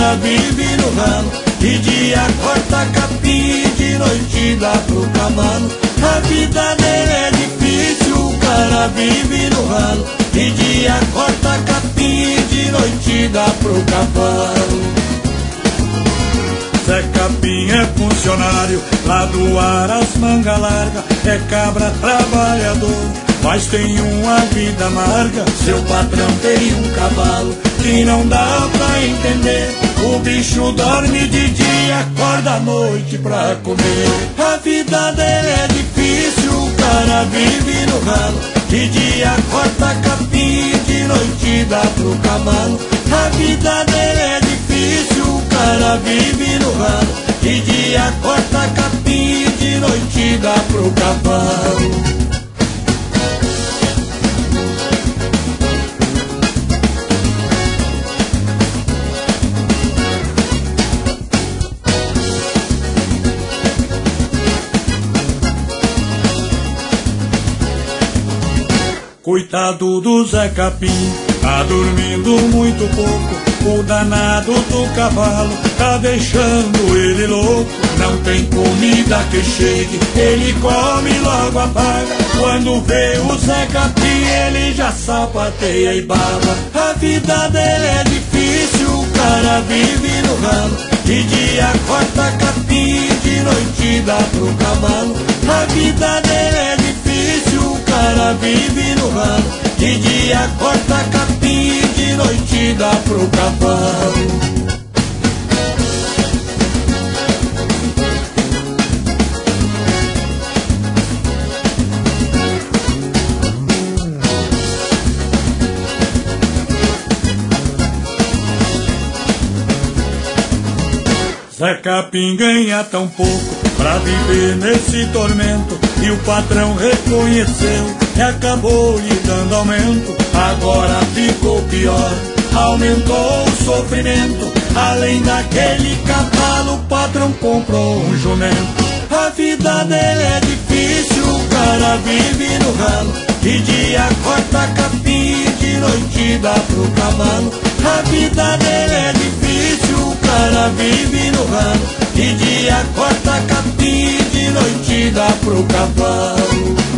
cara vive no ralo, de dia corta capim e de noite dá pro cavalo. A vida dele é difícil, o cara vive no ralo, de dia corta capim e de noite dá pro cavalo. Zé Capim é funcionário lá do Aras Manga Larga, é cabra trabalhador, mas tem uma vida amarga. Seu patrão tem um cavalo que não dá pra entender. O bicho dorme de dia, acorda à noite pra comer. A vida dele é difícil, o cara vive no ralo, de dia corta capim e de noite dá pro cavalo. A vida dele é difícil, o cara vive no ralo, de dia corta capim e de noite dá pro cavalo. Coitado do Zé Capim, tá dormindo muito pouco. O danado do cavalo tá deixando ele louco. Não tem comida que chegue, ele come logo apaga. Quando vê o Zé Capim, ele já sapateia e baba. A vida dele é difícil, o cara vive no ralo, de dia corta capim, de noite dá pro cavalo. A vida dele é difícil, o cara vive no ralo, de dia corta capim, de noite dá pro cavalo. Zé Capim ganha tão pouco pra viver nesse tormento, e o patrão reconheceu e acabou lhe dando aumento. Agora ficou pior, aumentou o sofrimento. Além daquele cavalo, o patrão comprou um jumento. A vida dele é difícil, o cara vive no ralo, de dia corta capim, de noite dá pro cavalo. A vida dele é difícil, o cara vive no ralo, de dia corta capim, de noite dá pro cavalo.